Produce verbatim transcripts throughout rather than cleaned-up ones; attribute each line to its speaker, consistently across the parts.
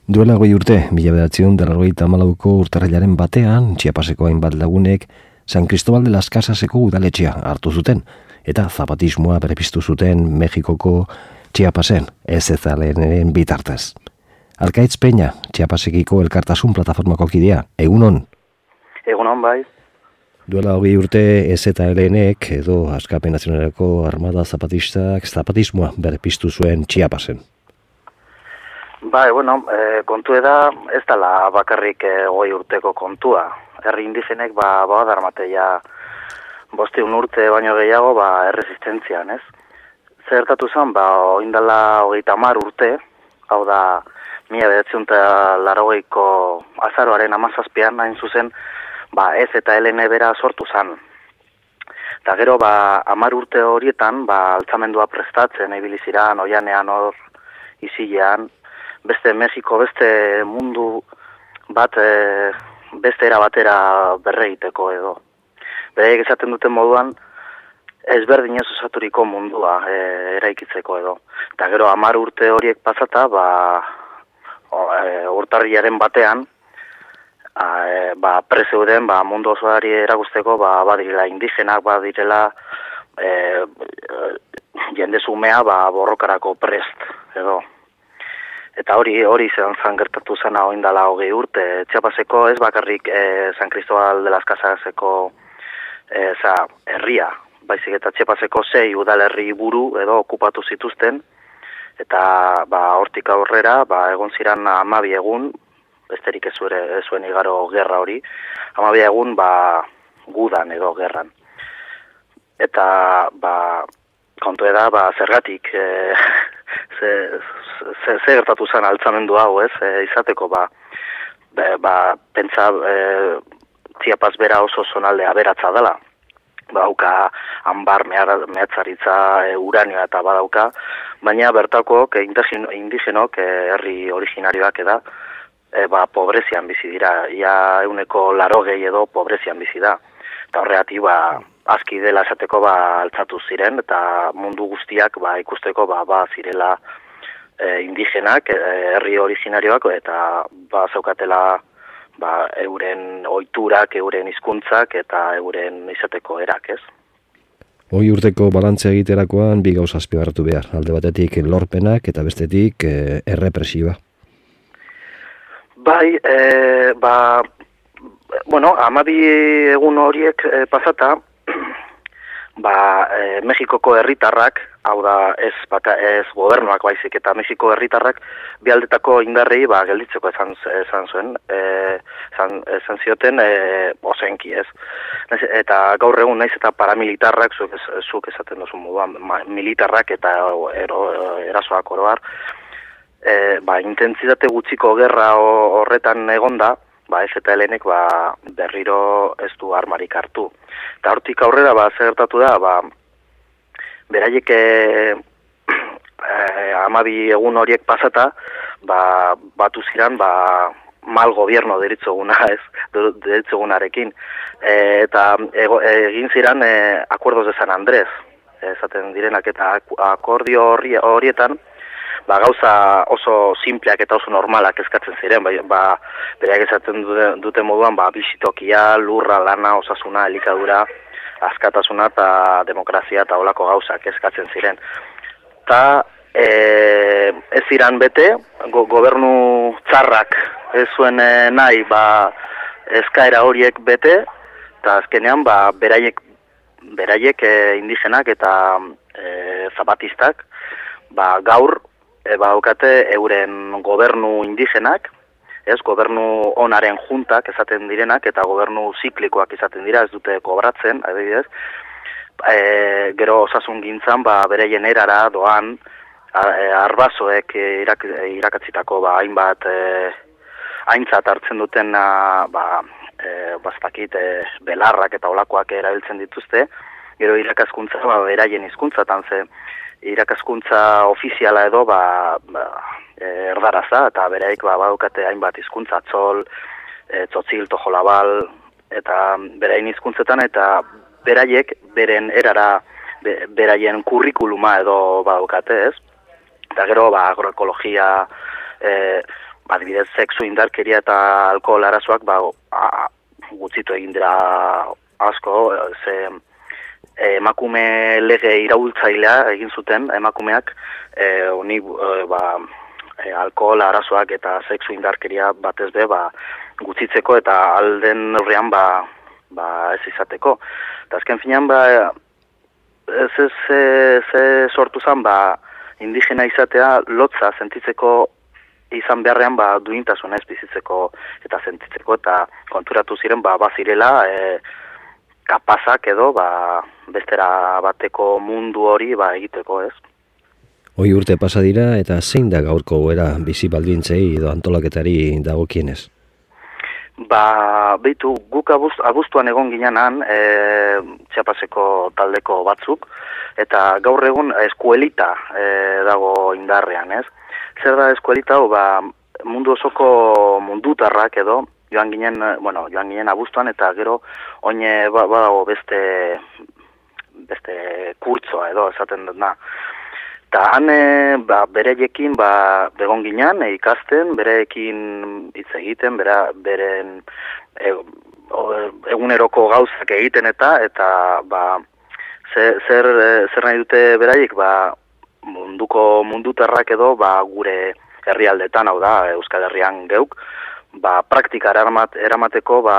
Speaker 1: Duela hogei urte, mila bederatziehun eta laurogeita hamalauko urtarrilaren batean, Chiapaseko hainbat lagunek San Cristobal de las Casaseko udaletxea hartu zuten, eta zapatismoa berpiztu zuten Mexikoko Chiapasen, ez ezalenen bitartez. Arkaitz Peña, Chiapasekiko elkartasun plataformako kidea, egunon?
Speaker 2: Egunon, bai.
Speaker 1: Duela hogei urte ez eta helenek edo Askapen Nazionaleko Armada Zapatistak zapatismoa berpiztu zuen Chiapasen.
Speaker 2: Bai, bueno, e, kontu eda ez dela bakarrik e, hogei urteko kontua. Herri indigenek ba, ba darmateia bosteun urte baino gehiago ba, erresistentzian, ez? Zertatu zen, ba, oindala hogeita hamar urte, hau da, mila bederatziehun eta laurogeiko azaroaren hamazazpian hain zuzen, ba, ez eta helene bera sortu zen. Eta gero, ba, hamar urte horietan, ba, altzamendua prestatzen, ibiliziran, oianean hor, isilean, beste Mexiko, beste mundu bat, e, beste era batera berregiteko edo. Beraiek esaten duten moduan, ezberdinez osaturiko mundua e, eraikitzeko edo. Eta gero hamar urte horiek pasata, ba, o, e, urtarrilaren batean, a, e, ba, prezeuden ba, mundu osoari erakusteko ba, badirela indigenak, badirela e, e, jende zumea ba, borrokarako prest edo. Eta hori hori zen zan gertatu zena oindala hogei urte. Chiapaseko ez bakarrik e, San Cristobal de las Casaseko e, za, herria. Baizik eta Chiapaseko sei udalerri buru edo okupatu zituzten. Eta ba, hortik aurrera ba, egon ziran hamabi egun, besterik ez zuen igaro gerra hori, hamabi egun ba, gudan edo gerran. Eta ba, kontu eda ba, zergatik e, ze, ze, ze gertatu zen altzamendu hau, ez, e, izateko, ba, be, ba, pentsa, e, Chiapas bera oso zonalde aberatza dela, badauka hanbar mehatzaritza, e, uranioa eta badauka, baina bertakoak indigenok, e, herri originarioak eda, e, ba, pobrezian bizi dira, ia euneko larogei edo pobrezian bizi da, eta horregatik, ba, aski dela esateko ba, altzatu ziren, eta mundu guztiak ba, ikusteko ba, ba, zirela e, indigenak, e, herri originarioak, eta ba, zaukatela ba, euren ohiturak, euren hizkuntzak eta euren izateko erak, ez?
Speaker 1: Hogei urteko balantzea egiterakoan bi gauza azpimarratu behar, alde batetik lorpenak eta bestetik e, errepresiba.
Speaker 2: Bai, e, ba, bueno, hamabi egun horiek e, pasata, ba, e, Mexikoko herritarrak, hau da ez, baka, ez gobernuak baizik, eta Mexiko herritarrak bi aldetako indarrei ba, gelditzeko esan, esan zuen, e, esan, esan zioten e, ozenki ez. Eta gaur egun naiz eta paramilitarrak, zuk, zuk esaten duzu moduan, militarrak eta ero, erasoak oroar, e, ba, intentsitate gutxiko gerra horretan egonda, ba, ez eta helenek ba, berriro ez du armarik hartu. Eta hortik aurrera, ba, zer gertatu da, ba, beraiek e, hamabi egun horiek pasata, ba, batu ziran, ba, mal gobierno deritzoguna, ez, deritzogunarekin. E, eta ego, egin ziran e, acuerdos de San Andrés, esaten direnak, eta akordio horri, horietan, ba, gauza oso simpleak eta oso normalak eskatzen ziren, ba, ba bereak esaten dute, dute moduan, ba, bizitokia, lurra, lana, osasuna, elikadura, askatasuna eta demokrazia eta olako gauzak eskatzen ziren. Ta e, ez ziran bete, go, gobernu txarrak ez zuen e, nahi ba, eskaera horiek bete, eta azkenean ba, beraiek, beraiek e, indigenak eta e, zapatistak, ba, gaur, E, badaukate euren gobernu indigenak, ez, gobernu onaren juntak esaten direnak, eta gobernu ziklikoak izaten dira, ez dute kobratzen, adibidez, e, gero osasun gintzan, ba, bereien erara doan, arbasoek irak, irakatzitako ba, hainbat e, aintzat hartzen duten ba, e, bastakit, e, belarrak eta olakoak erabiltzen dituzte, gero irakaskuntza ba, beraien hizkuntzatan ze, irakaskuntza ofiziala edo ba, ba, erdaraza, eta bereik ba, badukate hainbat hizkuntza txol, e, txotzil, tojolabal, eta beraien hizkuntzetan, eta beraiek beren erara, be, beraien kurrikuluma edo badukate, ez? Eta gero ba, agroekologia, e, adibidez, sexu indarkeria eta alkohol arazoak, ba, a, gutzitu egin dira asko, ze emakume lege iraultzailea egin zuten emakumeak, e, honi, e, ba, e, alkohol arazoak eta sexu indarkeria batez be, ba, gutzitzeko eta alden neurrian ba, ba ez izateko. Eta azken finean, ba, ez ez ze sortu zen, ba, indigena izatea lotza sentitzeko izan beharrean ba, duintasunez bizitzeko eta sentitzeko, eta konturatu ziren ba, bazirela e, kapazak edo ba, bestera bateko mundu hori ba, egiteko, ez?
Speaker 1: Hoi urte pasa dira eta zein da gaurko goera bizi baldintzei edo antolaketari dagokienez?
Speaker 2: Ba, behitu, guk abust, abuztuan egon ginenan e, Txapaseko taldeko batzuk, eta gaur egun eskuelita e, dago indarrean, ez? Zer da eskuelita, o, ba, mundu osoko mundutarrak edo, joan ginen, bueno, joan ginen abuztuan, eta gero oine ba, badago beste, beste kurtzoa edo, esaten dut na. Eta han ba, bereiekin ba, begon ginen, e, ikasten, bereekin hitz egiten, bera, beren e, o, eguneroko gauzak egiten eta, eta ba, zer, zer, zer nahi dute beraiek, ba, munduko mundutarrak edo ba, gure herrialdetan, hau da, Euskal Herrian geuk, ba, praktika eramat, eramateko ba,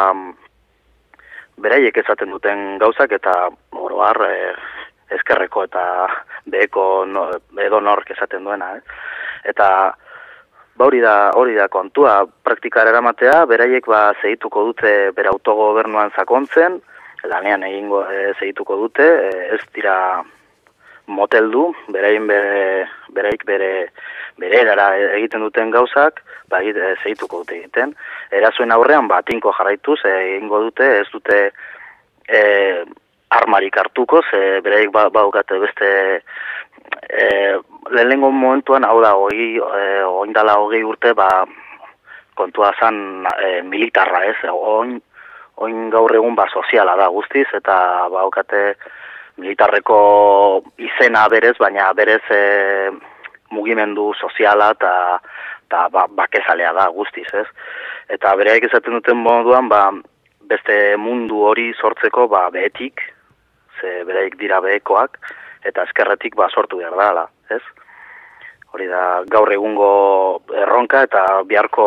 Speaker 2: beraiek esaten duten gauzak eta oro har, e, eskerreko eta beheko no, edo nork esaten duena. Eh? Eta ba, hori da, hori da kontua, praktikara eramatea, beraiek ba, segituko dute bere autogobernuan sakontzen, lanean egingo e, segituko dute, e, ez dira moteldu, beraien bere, beraik bere, bere erara egiten duten gauzak, ba, e, segituko dute egiten. Erasoen aurrean, ba, tinko jarraituz, e, egingo dute, ez dute e, armarik hartuko, ze beraik ba, baukate beste e, lehenengo momentuan, hau da, hoi, e, oindala hogei urte, ba, kontua zan e, militarra, ez, oin, oin gaur egun ba, soziala da guztiz, eta baukate militarreko izena berez, baina berez e, mugimendu soziala eta eta ba, bakezalea da guztiz, ez. Eta beraik esaten duten moduan, ba, beste mundu hori sortzeko ba, behetik, ze beraik dira behekoak, eta eskerretik ba, sortu behar dala, ez? Hori da gaur egungo erronka eta biharko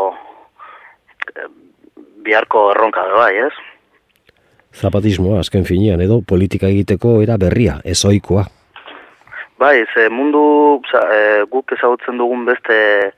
Speaker 2: biharko erronka da bai, ez?
Speaker 1: Zapatismoa azken finean edo politika egiteko era berria, ez ohikoa.
Speaker 2: Bai, ze mundu za, e, guk ezagutzen dugun beste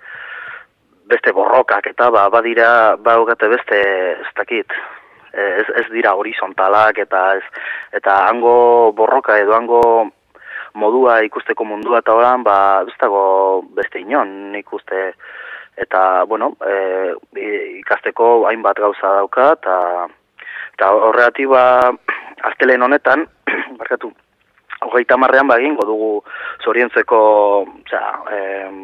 Speaker 2: beste borrokak eta ba, badira baugate beste ez dakit, ez, ez dira horizontalak eta ez, eta hango borroka edo hango modua ikusteko mundua eta horan, ba, ez dago beste inon ikuste, eta, bueno, e, ikasteko hainbat gauza dauka, eta, eta horregatik, ba, astelen honetan, barkatu, hogeita hamarrean ba egingo dugu zorientzeko, osea, e,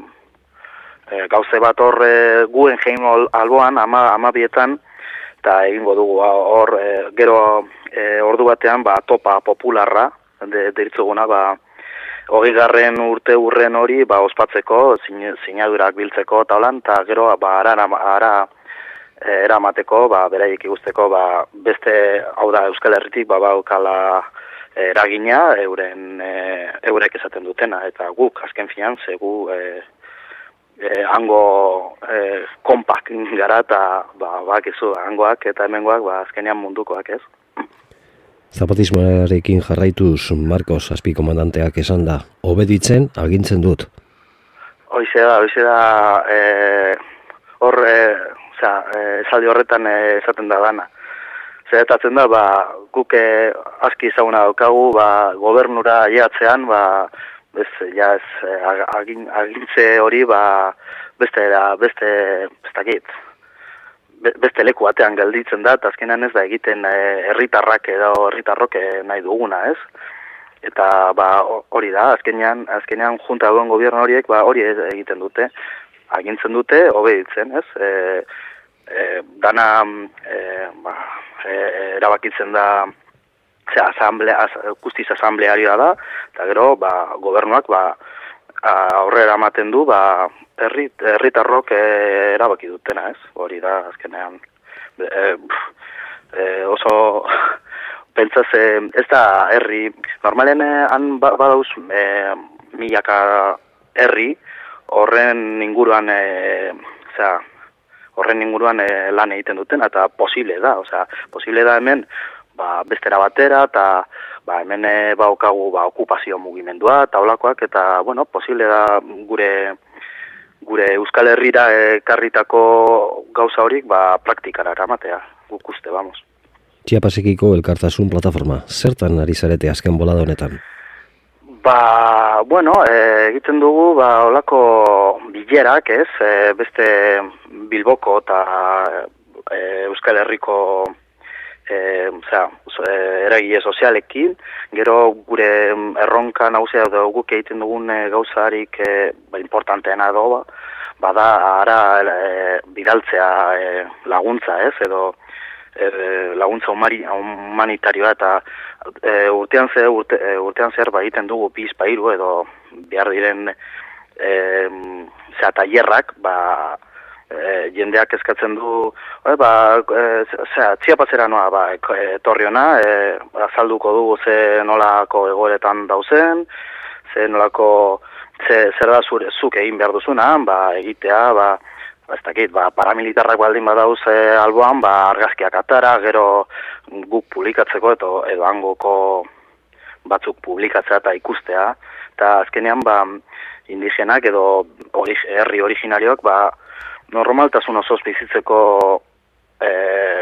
Speaker 2: e, gauze bat hor e, Guggenheim alboan, ama, amabietan, eta egingo dugu hor, e, gero e, ordu batean, ba, topa popularra, de, deritzuguna, ba, hogei garren urte urren hori, ba, ospatzeko, sinadurak biltzeko, eta holan, eta gero, ba, ara, ara e, eramateko, ba, beraiek ikusteko, ba, beste, hau da, Euskal Herritik, ba, baukala eragina, euren, e, eurek esaten dutena, eta guk, azken finan, zegu, e, E, hango e, kompak gara eta ba, bakizu, hangoak eta hemengoak ba, azkenean mundukoak, ez?
Speaker 1: Zapatismoarekin jarraituz Marcos azpikomandanteak esan da, obeditzen agintzen dut.
Speaker 2: Hoize da, hoize da, e, hor, e, oza, e, esaldi horretan e, esaten da dana. Zeretatzen da, ba, guk e, aski ezaguna daukagu, ba, gobernura aiatzean, ba, bez, ja ez, agin, agintze hori, ba, beste, beste, bestakit, beste leku batean gelditzen da, eta azkenean ez da egiten herritarrak edo herritarrok nahi duguna, ez? Eta, ba, hori da, azkenean, azkenean junta duen gobierno horiek, ba, hori egiten dute, agintzen dute, obeditzen, ez? E, e, dana, e, ba, e, erabakitzen da, Asamblea, guztiz asamblearioa da, eta gero, ba, gobernuak, ba, aurrera ematen du, ba, herri, herritarrok e, erabaki dutena, ez? Hori da, azkenean, e, e, oso, pentsaz, e, ez da herri, normalen han badauz e, milaka herri, horren inguruan, e, zera, horren inguruan e, lan egiten duten, eta posible da, osea, posible da hemen, ba, bestera batera, eta ba, hemen e, baukagu ba, okupazio mugimendua, eta olakoak, eta, bueno, posible da gure gure Euskal Herrira ekarritako gauza horik, ba, praktikara eramatea, guk uste, vamos.
Speaker 1: Chiapasekiko elkartasun plataforma, zertan ari zarete azken bolada honetan?
Speaker 2: Ba, bueno, e, egiten dugu, ba, olako bilerak, ez, e, beste Bilboko eta e, Euskal Herriko E, osea, eragile sozialekin, gero gure erronka nagusia edo guk egiten dugun e, gauzarik e, ba, importanteena edo, ba, bada ara e, bidaltzea e, laguntza, ez, edo e, laguntza humari, humanitarioa, eta e, urtean zer, urte, urtean zer ba, egiten dugu piz pairu edo behar diren e, zera tailerrak, ba, E, jendeak eskatzen du, e, ba, e, zera, Chiapasera noa, ba, etorri hona, e, azalduko dugu ze nolako egoeretan dauzen, ze nolako, ze, zer da zure, zuk egin behar duzuna, ba, egitea, ba, ez dakit, ba, paramilitarrak baldin badauz e, alboan, ba, argazkiak atara, gero guk publikatzeko, edo, edo hangoko batzuk publikatzea eta ikustea, eta azkenean, ba, indigenak edo ori, herri originarioak, ba, normaltasun osoz bizitzeko e,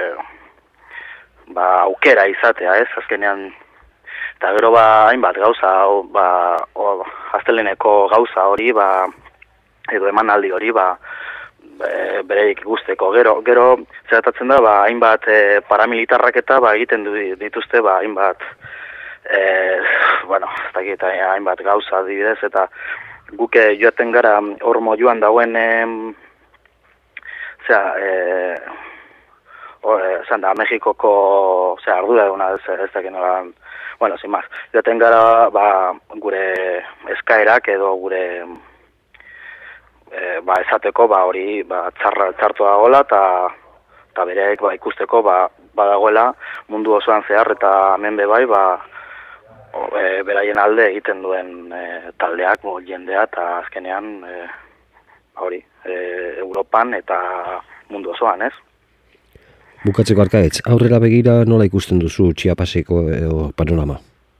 Speaker 2: ba, aukera izatea, ez, azkenean, eta gero ba, hainbat gauza, o, ba, o, azteleneko gauza hori, ba, edo emanaldi hori, ba, e, bereik guzteko, gero, gero, zeratatzen da, ba, hainbat e, paramilitarrak eta, ba, egiten dituzte, ba, hainbat, e, bueno, ez dakit, hainbat gauza adibidez, eta guke joaten gara hor moduan dauen, e, Osea, eh, o, eh, da, Mexikoko, osea, ardura eguna ez, ez dakin nola, bueno, sin más, joaten gara, ba, gure eskaerak edo gure, eh, ba, esateko, ba, hori, ba, txarra, txartu dagoela, eta ta bereek, ba, ikusteko, ba, badagoela mundu osoan zehar, eta hemen be bai, ba, o, e, beraien alde egiten duen e, taldeak, bo, jendea, eta azkenean, e, hori, e, Europan eta mundu osoan, ez?
Speaker 1: Bukatzeko Arkaitz, aurrera begira nola ikusten duzu Chiapaseko e, panorama?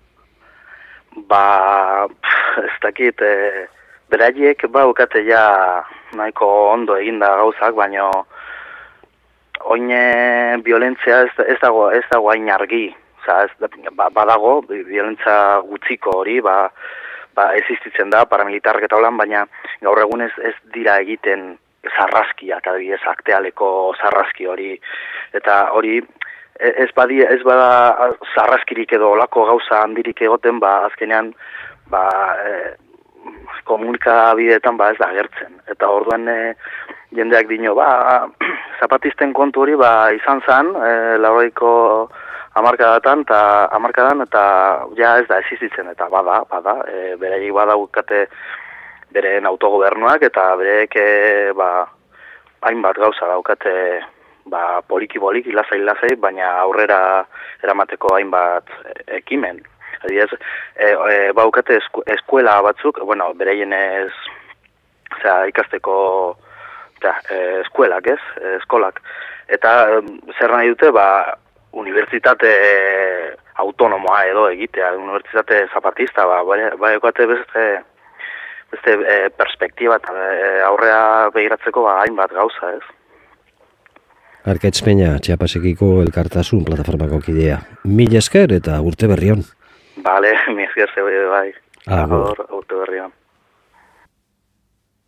Speaker 2: Ba, pff, ez dakit, e, beraiek ba ukate ja nahiko ondo eginda gauzak, baino oine violentzia ez, ez dago ez dago hain argi, osea, ez ba, badago violentzia gutxiko hori, ba ba, existitzen da, paramilitarrak eta holan, baina gaur egun ez, ez dira egiten zarraskiak, adibidez, aktealeko zarraski hori, eta hori ez badi, ez bada zarraskirik edo olako gauza handirik egoten, ba, azkenean, ba, e, komunikabideetan ba ez da agertzen, eta orduan e, jendeak dino, ba, zapatisten kontu hori, ba, izan zen, e, laurogeiko hamarkadatan eta hamarkadan eta ja ez da existitzen, eta bada, bada, e, bereik badaukate beren autogobernuak eta bereek e, ba, hainbat gauza daukate ba, poliki-poliki, lasai-lasai, baina aurrera eramateko hainbat ekimen. Adibidez, e, e, baukate esku, eskuela batzuk, bueno, bereien ez, osea, ikasteko ja, e, eskuelak, ez, eskolak. Eta e, zer nahi dute, ba, unibertsitate autonomoa edo egitea, unibertsitate zapatista, ba, ba, ekate beste, beste e, perspektiba eta e, aurrea begiratzeko ba, hainbat gauza, ez.
Speaker 1: Arkaitz Peña, Chiapasekiko elkartasun plataformako kidea. Mil esker eta urte berri on.
Speaker 2: Bale, mi esker zebe bai.
Speaker 1: Agur.
Speaker 2: Urte berri on.